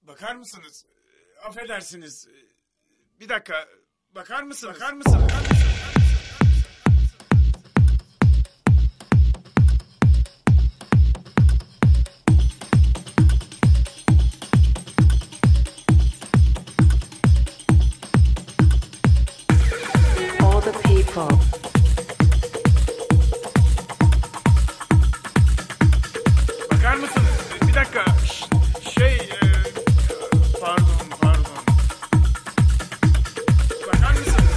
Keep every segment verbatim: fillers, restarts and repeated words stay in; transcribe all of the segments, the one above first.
Bakar mısınız? Affedersiniz. Bir dakika. Bakar mısınız? Bakar mısınız? Bakar mısınız? All the people. Bakar mısınız? Bir dakika. Ş- Şey, e, pardon, pardon. Bakar mısınız?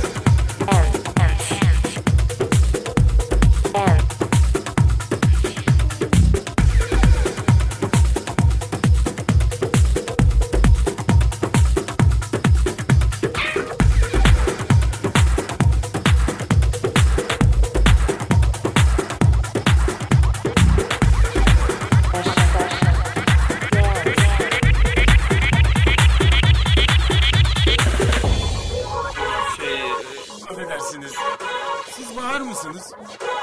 Şey, e, affedersiniz. Siz bağır mısınız?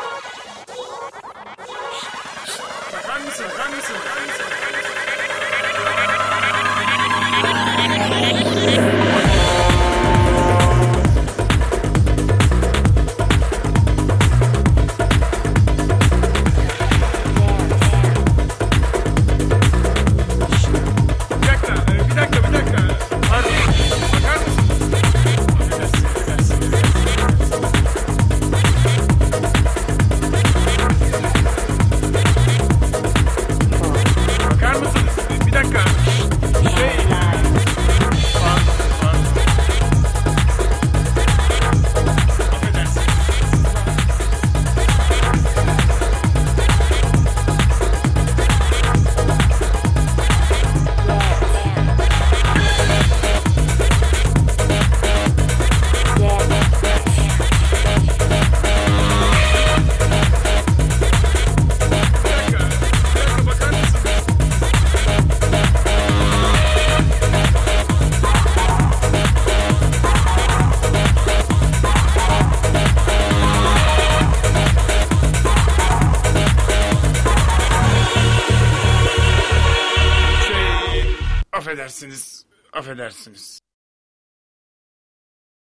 Bakar mısın? Bakar mısın? Bakar mısın? Bir dakika, e, bir dakika, bir dakika. Pardon. Bakar mısınız? Affedersiniz, affedersiniz. Bakar mısınız? Bir dakika. Şey... Pardon, pardon. Affedersiniz. Bir dakika, bir dakika bakar mısınız? Şey, affedersiniz, affedersiniz.